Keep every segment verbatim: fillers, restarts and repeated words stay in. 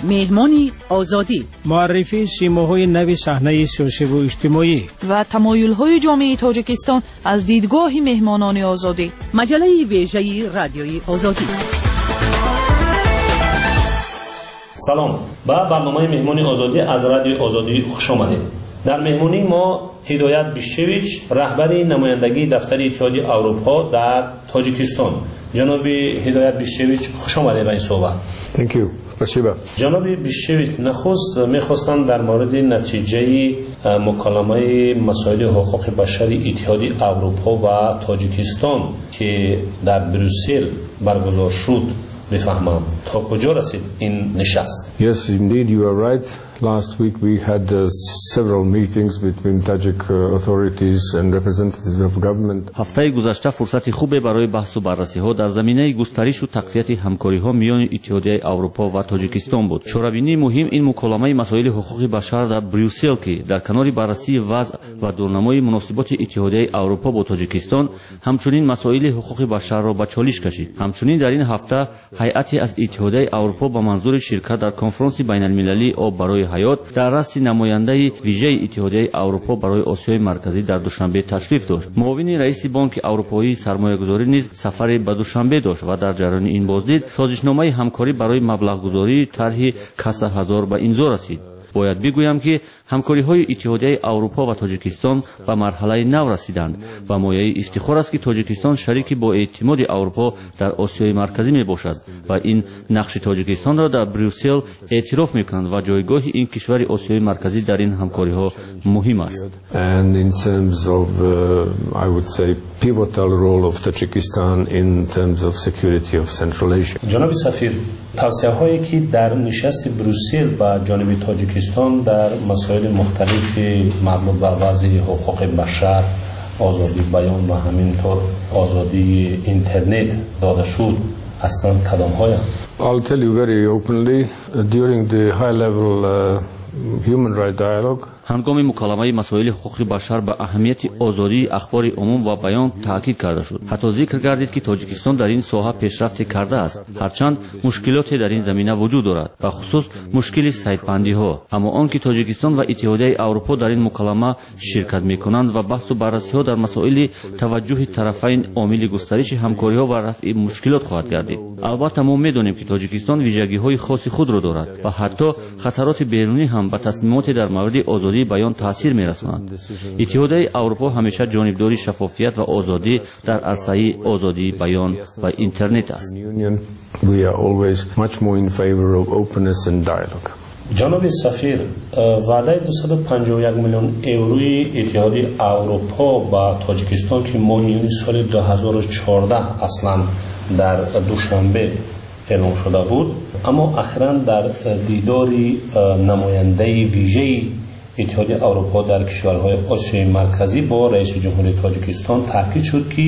مهمانی آزادی، معرفی سیماهای نوی صحنه سیاسی و اجتماعی و تمایل‌های جامعه تاجیکستان از دیدگاه مهمانان آزادی. مجله ویژه رادیوی آزادی. سلام، به برنامه مهمانی آزادی از رادیو آزادی خوش آمدید. در مهمانی ما هدایت بیشچویچ، رهبر نمایندگی دفتر اتحادیه اروپا در تاجیکستان. جناب هدایت بیشچویچ، خوش آمدید به این صحبت. Thank you. спасибо. جناب بیشچویچ، نخست میخواستم در مورد نتیجه مکالمه مسائل حقوق بشر اتحادیه اروپا و تاجیکستان که در بروکسل برگزار شد بفهمم تا کجا رسید این نشست. Yes, indeed, you are right. Last week we had uh, several meetings between Tajik uh, authorities and representatives of government. هفته گذشته فرصت خوبی برای بحث و بررسی ها در زمینه گسترش و تقویت همکاری ها میان اتحادیه اروپا و تاجیکستان بود. شورابینی مهم این مکالمه مسائل حقوق بشر در بروکسل که در کنار بررسی وضع و دورنمای مناسبات اتحادیه اروپا با تاجیکستان همچنین مسائل حقوق بشر را به چالش کشید. همچنین در این هفته هیئتی از اتحادیه اروپا با منظور شرکت در کنفرانس بین المللی آب برای حیات در رأس نماینده ویژه اتحادیه اروپا برای آسیای مرکزی در دوشنبه تشریف داشت. معاون رئیس بانک اروپایی سرمایه‌گذاری نیز سفر به دوشنبه داشت و در جریان این بازدید سازشنامه همکاری برای مبلغ‌گذاری طرح کسا هزار به امضا رسید. باید بگویم که همکاری‌های اتحادیه اروپا و تاجیکستان به مرحله نو رسیدند و مایه افتخار است که تاجیکستان شریکی با اعتماد اروپا در آسیای مرکزی میباشد و این نقش تاجیکستان را در بروکسل اعتراف می‌کند و جایگاه این کشور آسیای مرکزی در این همکاری‌ها مهم است. And in terms of uh, I would say pivotal role of Tajikistan in terms of security of Central Asia. جناب سفیر، توصیه‌هایی که در نشست بروکسل و جانب تاجیکستان در مسائل مختلف مربوط به وضع حقوق بشر، آزادی بیان و همینطور آزادی اینترنت داده شد اصلا کدام‌هایی؟ I'll tell you very openly uh, during the high level uh, human rights dialogue. هنگام مکالمه مسائل حقوق بشر به اهمیت آزادی اخبار عموم و بیان تاکید کرده شد. حتی ذکر گردید که تاجیکستان در این ساحه پیشرفت کرده است، هرچند مشکلاتی در این زمینه وجود دارد، به خصوص مشکل سایت‌بندی ها. اما آنکه تاجیکستان و اتحادیه اروپا در این مکالمه شرکت می‌کنند و بحث و بررسی ها در مسائل توجه طرفین عامل گسترش همکاری ها و رفع مشکلات خواهد گردید. البته ما می‌دانیم که تاجیکستان ویژگی‌های خاص خود را دارد و حتی خطرات بیرونی هم به تصمیمات در مورد آزادی بیان تاثیر می‌رساند. اتحادیه اروپا همیشه جانبداری شفافیت و آزادی در عرصه آزادی بیان و اینترنت است. We are always much more in favor of openness and dialogue. جناب سفیر، وعده دویست و پنجاه و یک میلیون یوروی اتحادیه اروپا با تاجیکستان که ماه سال دو هزار و چهارده اصلا در دوشنبه اعلام شده بود، اما اخیراً در دیداری نماینده ویژه اتحادیه اروپا در کشورهای آسیای مرکزی با رئیس جمهوری تاجیکستان تاکید شد که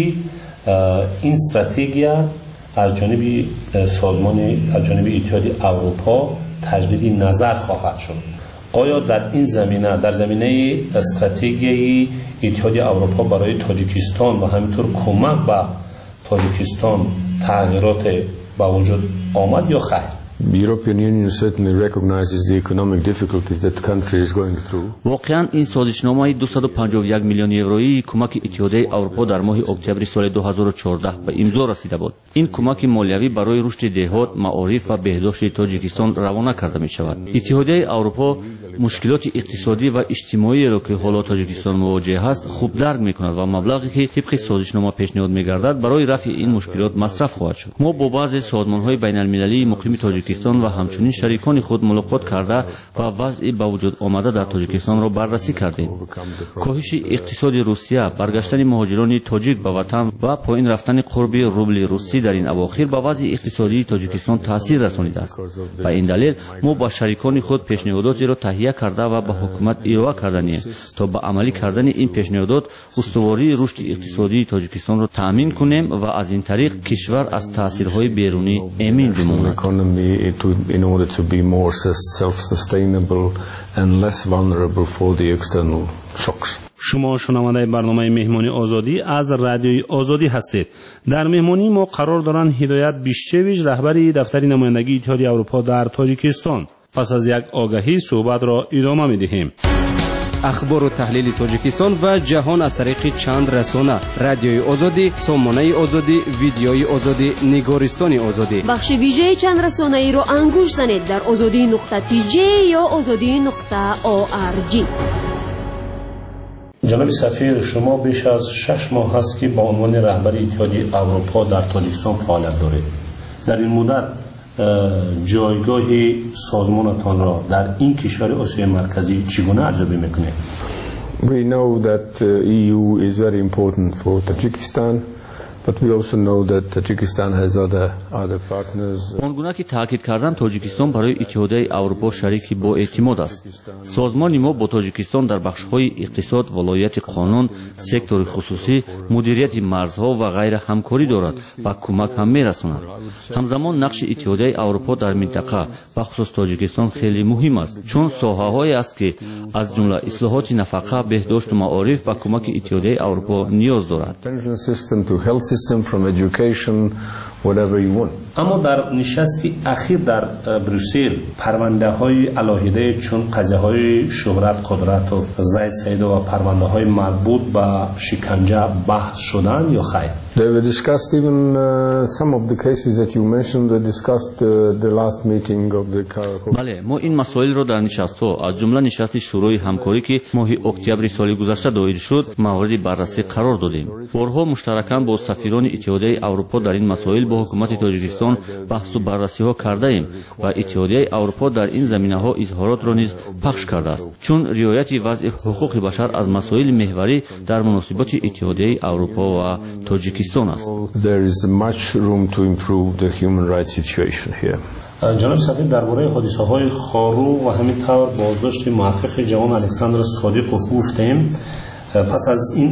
این استراتژی از جانب سازمان از جانب اتحادیه اروپا تجدید نظر خواهد شد. آیا در این زمینه در زمینه استراتژی اتحادیه اروپا برای تاجیکستان و همینطور کمک به تاجیکستان تغییرات به وجود آمد یا خیر؟ The European Union certainly recognizes the economic difficulties that the country is going through. واقعاً این سازشنامه دویست و پنجاه و یک میلیون یورویی کمک اتحادیه اروپا در ماه اکتبر سال دو هزار و چهارده به امضا رسیده بود. این کمک مالیوی برای رشد دهات، معارف و بهداشت تاجیکستان روانه کرده می شود. اتحادیه اروپا مشکلات اقتصادی و اجتماعی را که حالا تاجیکستان مواجه است خوب درک می کند و مبلغی که طبق سازشنامه پیشنهاد می گردد برای رفع این مشکلات مصرف خواهد شد. ما با بعضی سازمان‌های بین المللی مقیم تاجیکستان و همچنین شریکان خود ملاقات کرده و وضع به وجود آمده در تاجیکستان را بررسی کردیم. کاهش اقتصاد روسیه، برگشتن مهاجران تاجیک به وطن و پایین رفتن قرب روبل روسی در این اواخر به وضع اقتصادی تاجیکستان تاثیر رسانیده است. به این دلیل ما با شریکان خود پیشنهاداتی را تهیه کرده و به حکومت ارائه کردیم تا به عملی کردن این پیشنهادات استواری رشد اقتصادی تاجیکستان را تامین کنیم و از این طریق کشور از تاثیرهای بیرونی امین بماند. In order to be more self-sustainable and less vulnerable for the external shocks. شما شنونده برنامه مهمانی آزادی از رادیوی آزادی هستید. در مهمانی ما قرار دارند هدایت بیشچویچ، رهبر دفتر نمایندگی اتحادیه اروپا در تاجیکستان، پس از یک آگهی صحبت را ادامه می‌دهیم. اخبار و تحلیل تاجیکستان و جهان از طریق چند رسانه: رادیوی آزادی، سامانه آزادی، ویدیوی آزادی، نگارستان آزادی. بخش ویژه چند رسانه ای را انگوش زنید در آزادی نقطه تی جی یا آزادی نقطه او آر جی. جناب سفیر، شما بیش از شش ماه است که با عنوان رهبر اتحادیه اروپا در تاجیکستان فعالیت دارید. در این مدت جایگاه سازمانتان را در این کشور آسیای مرکزی چگونه ارزیابی میکنید؟ We know that uh, E U is very important for Tajikistan, but we also know that Tajikistan has other other partners. آنگونه که تاکید کردم تاجیکستان برای اتحادیه اروپا شریکی با اعتماد است. سازمان ما با تاجیکستان در بخش‌های اقتصاد، ولایت قانون، سکتور خصوصی، مدیریت مرزها و غیره همکاری دارد و کمک هم می‌رساند. همزمان نقش اتحادیه اروپا در منطقه و خصوص تاجیکستان خیلی مهم است، چون ساحه‌هایی است که از جمله اصلاحات نفقه، بهداشت و معارف و کمک اتحادیه اروپا نیاز دارد. System from education, whatever you want. اما در نشستی اخیر در بروسل پرونده های علاهیده چون قضیه های شهرت قدرت و زید سید و پرونده های مربوط به شکنجه بحث شدن یا خیر؟ They were discussed even uh, some of the cases that you mentioned were discussed uh, the last meeting of the بله، ما این مسائل را در نشست ها از جمله نشست شورای همکاری که ماه اکتبر سال گذشته دایر شد مورد بررسی قرار دادیم. بارها مشترکاً با سفیران اتحادیه اروپا در این مسائل با حکومت تاجیکستان بحث و بررسی ها کرده ایم و اتحادیه اروپا در این زمینه ها اظهارات را نیز پخش کرده است، چون رعایت وضع حقوق بشر از مسائل محوری در مناسبات اتحادیه اروپا و تاجیکستان است. There is much room to improve the human rights situation here. جناب سفیر، درباره حادثه های خارو و همینطور بازداشت محقق جوان الکساندر صادقوف گفتیم. پس از این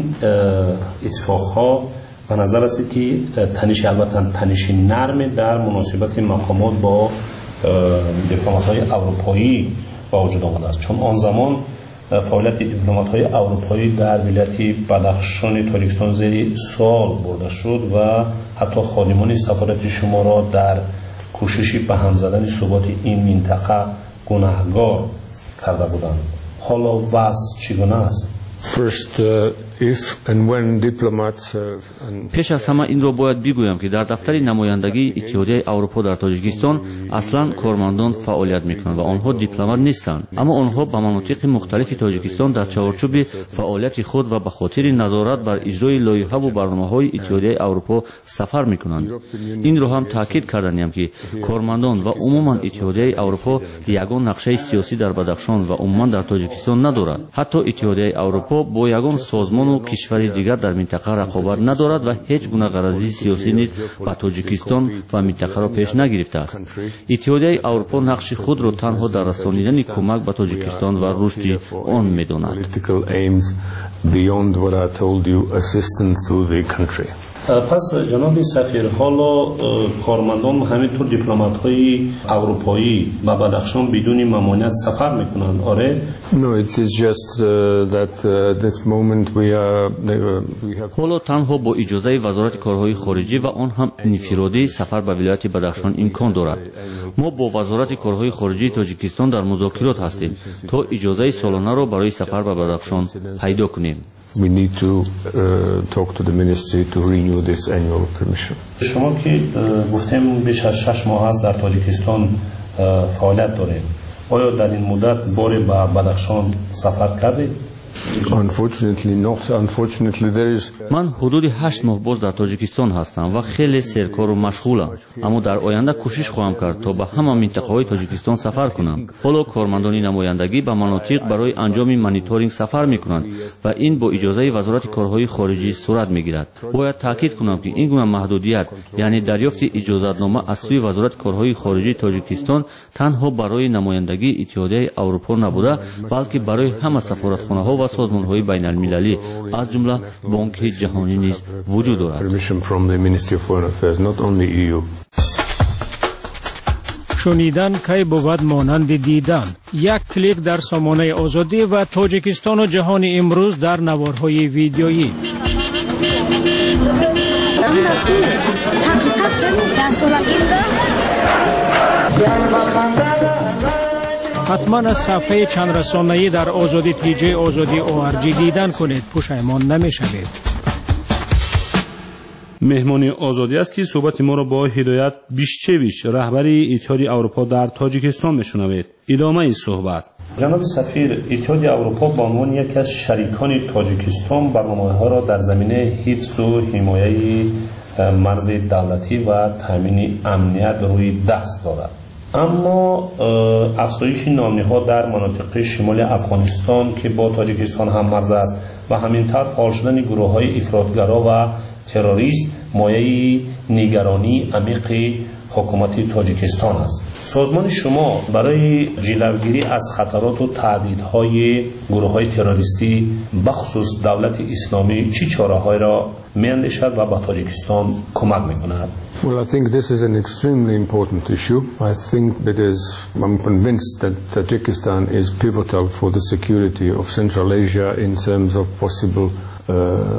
اتفاق ها به نظر است که تنش البته تنش نرم در مناسبت مقامات با دیپلمات‌های اروپایی با وجود آمده است، چون آن زمان فعالیت دیپلمات‌های اروپایی در ولایت بدخشان تاجیکستان زیر سوال برده شد و حتی خادمان سفارت شما را در کوششی به هم زدن ثبات این منطقه گناهکار کرده بودند. حالا وضع چگونه است؟ First, uh, if and when diplomats uh, and پیش از همه این را باید بگویم که در دفتر نمایندگی اتحادیه اروپا در تاجیکستان اصلا کارمندان فعالیت میکنند و آنها دیپلمات نیستند، اما آنها به مناطق مختلف تاجیکستان در چارچوب فعالیت خود و به خاطر نظارت بر اجرای لایحه و برنامه‌های اتحادیه اروپا سفر میکنند. این را هم تاکید کردیم که کارمندان و عموما اتحادیه اروپا یگان نقشه سیاسی در بدخشان و عموما در تاجیکستان ندارد. حتی اتحادیه اروپا با یگان سازمان و کشور دیگر در منطقه رقابت ندارد و هیچ گونه غرضی سیاسی نیز با تاجیکستان و منطقه را پیش نگرفته است. اتحادیه اروپا نقش خود را تنها در رسانیدن کمک به تاجیکستان و رشد آن می‌داند. پس جناب سفیر، حالا کارمندان همینطور دیپلمات‌های اروپایی به بدخشان بدون ممانعت سفر میکنند، آره؟ No, it is just uh, that uh, this moment we are uh, we have حالا تنها با اجازه وزارت کارهای خارجه و آن هم انفرادی سفر به ولایت بدخشان امکان دارد. ما با وزارت کارهای خارجه تاجیکستان در مذاکرات هستیم تا اجازه سالانه را برای سفر به بدخشان پیدا کنیم. We need to uh, talk to the ministry to renew this annual permission. شما که گفتیم بیش از شش ماه است در تاجیکستان فعالیت دارید، آیا در این مدت باری به بدخشان سفر کردید؟ Unfortunately not. Unfortunately there is من حدود هشت ماه باز در تاجیکستان هستم و خیلی سرکار و مشغولم، اما در آینده کوشش خواهم کرد تا به همه منطقه‌های تاجیکستان سفر کنم. حالا کارمندان نمایندگی به مناطق برای انجام مانیتورینگ سفر می‌کنند و این با اجازه وزارت کارهای خارجه صورت می‌گیرد. باید تاکید کنم که این گونه محدودیت، یعنی دریافت اجازه‌نامه از سوی وزارت کارهای خارجه تاجیکستان، تنها برای نمایندگی اتحادیه اروپا نبوده، بلکه برای همه سفارتخانه‌ها و سازمان‌های بین‌المللی از جمله بانک جهانی نیز وجود دارد. شنیدن کی بود مانند دیدن. یک کلیک در سامانه آزادی و تاجیکستان و جهان امروز در نوارهای ویدیویی. حتما از صفحه چند رسانه‌ای در آزادی تی جی آزادی او آر جی دیدن کنید، پشیمان نمی‌شوید. مهمانی آزادی است که صحبت ما را با هدایت بیشچویچ رهبری اتحاد اروپا در تاجیکستان میشنوید. ادامه صحبت. جناب سفیر، اتحاد اروپا به عنوان یکی از شریکان تاجیکستان برنامه‌ها را در زمینه حفظ و حمایت مرز دولتی و تامین امنیت روی دست دارد. اما افزایش نامنی‌ها در مناطق شمال افغانستان که با تاجیکستان هم مرز است و همینطور فعال شدن گروه‌های افراطگرا و تروریست مایه نگرانی عمیق حکومت تاجیکستان است. سازمان شما برای جلوگیری از خطرات و تهدیدهای گروه‌های تروریستی بخصوص دولت اسلامی چه چاره‌هایی را می‌اندیشد و به تاجیکستان کمک می‌کند؟ Well, I think this is an extremely important issue. I think that is, I'm convinced that Tajikistan is pivotal for the security of Central Asia in terms of possible Uh,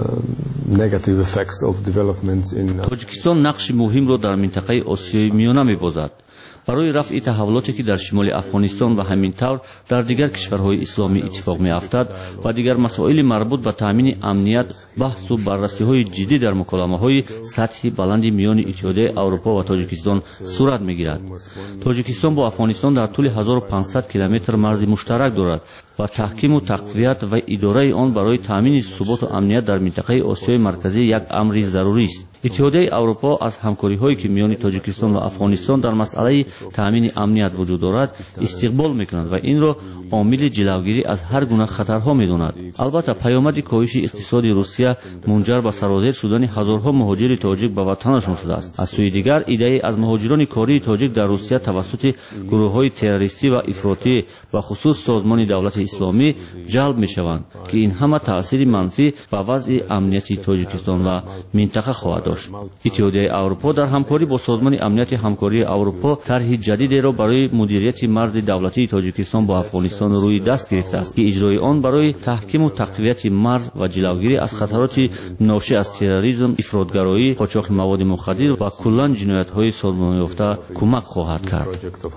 negative effects of developments in تاجیکستان نقش مهم را در منطقه آسیای میانه می‌بازد. برای رفع تحولاتی که در شمال افغانستان و همینطور در دیگر کشورهای اسلامی اتفاق می‌افتد و دیگر مسائل مربوط به تامین امنیت، بحث و بررسی‌های جدی در مکالمه‌های سطحی بلند میان اتحاد اروپا و تاجیکستان صورت می‌گیرد. تاجیکستان با افغانستان در طول هزار و پانصد کیلومتر مرز مشترک دارد و تحکیم و تقویت و اداره آن برای تامین ثبات و امنیت در منطقه آسیای مرکزی یک امر ضروری است. اتحاد اروپا از همکاری‌هایی که میان تاجیکستان و افغانستان در مسئله تامین امنیت وجود دارد استقبال می‌کند و این را عامل جلوگیری از هر گونه خطرها می‌داند. البته پیامد کاهش اقتصاد روسیه منجر به سرازیر شدن هزارها مهاجر تاجیک به وطنشان شده است. از سوی دیگر ایده از مهاجران کاری تاجیک در روسیه توسط گروه‌های تروریستی و افراطی و خصوص سازمان دولت اسلامی جلب می‌شوند که این همه تأثیر منفی به وضع امنیتی تاجیکستان و منطقه خواهد داشت. اتحاد اروپا در همکاری با سازمان امنیت همکاری اروپا طرح جدیدی را برای مدیریت مرز دولتی تاجیکستان با افغانستان روی دست گرفته است که اجرای آن برای تحکیم و تقویت مرز و جلوگیری از خطرات ناشی از تروریسم، افراطگرایی، قاچاق مواد مخدر و کلاً جنایت‌های سازمان یافته کمک خواهد کرد.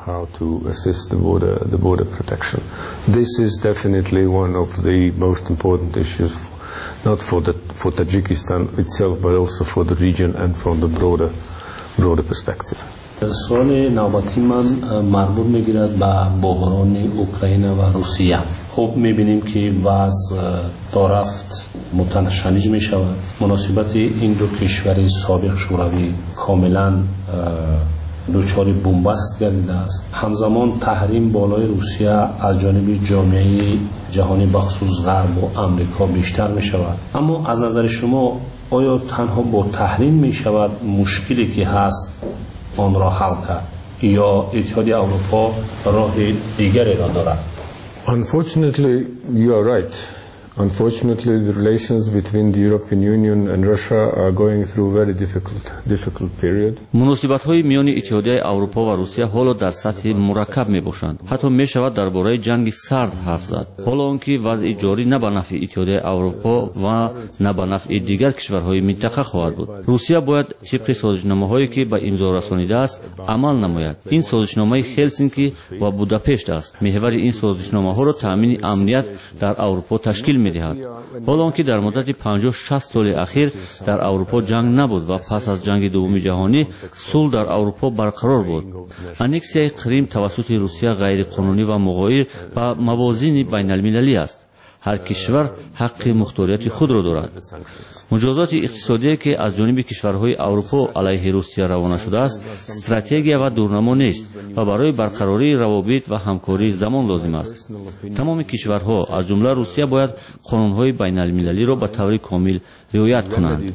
This is definitely one of the most important issues, not for the for Tajikistan itself, but also for the region and from the broader broader perspective. سوال نوبتی من مربوط میگیرد به بحران اوکراین و روسیه. خب میبینیم که وضع دارفت متشنج میشود. مناسبت این دو کشور سابق شوروی کاملا دچار بنبست گردیده است. همزمان تحریم بالای روسیه از جانب جامعه جهانی بخصوص غرب و آمریکا بیشتر می شود. اما از نظر شما آیا تنها با تحریم می شود مشکلی که هست آن را حل کرد یا اتحاد اروپا راه دیگری را دارد؟ Unfortunately, you are right. Unfortunately, the relations between the European Union and Russia are going through a very difficult, difficult period. مناسبت‌های میان اتحادیه اروپا و روسیه حالا در سطح مرکب می‌باشند. حتی می‌شود درباره جنگ سرد حرف زد. حالا آنکه وضع جاری نه به نفع اتحادیه اروپا و نه به نفع دیگر کشورهای منطقه خواهد بود. روسیه باید طبق سازشنامه‌هایی که به امضا رسانیده است عمل نماید. این سازشنامه هلسینکی و بوداپشت است. محور این سازشنامه‌ها را تامین امنیت در اروپا تشکیل می‌دهد. حالا آنکه در مدت پنجاه شصت سال اخیر در اروپا جنگ نبود و پس از جنگ دوم جهانی صلح در اروپا برقرار بود. انکسیای کریم توسط روسیه غیر قانونی و مغایر با موازین بین المللی است. هر کشور حق مختاریت خود را دارد. مجازات اقتصادی که از جانب کشورهای اروپا علیه روسیه روانه شده است استراتژی و دورنما نیست و برای برقراری روابط و همکاری زمان لازم است. تمام کشورها از جمله روسیه باید قانونهای بین المللی را به طور کامل رعایت کنند.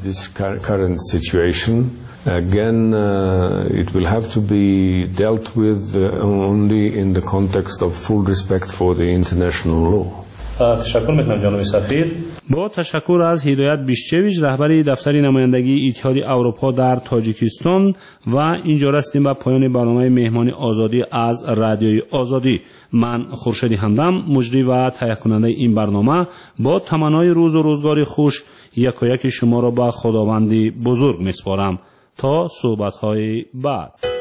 Again, uh, it will have to be dealt with uh, only in the context of full respect for the international law. تشکر میکنم جناب سفیر. با تشکر از هدایت بیشچویچ رهبری دفتر نمایندگی اتحاد اروپا در تاجیکستان و اینجا رسیدیم به پایان برنامه مهمانی آزادی از رادیوی آزادی. من خورشید همدم مجری و تهیه کننده این برنامه با تمنای روز و روزگار خوش یکایک شما را به خداوندی بزرگ میسپارم تا صحبت‌های بعد.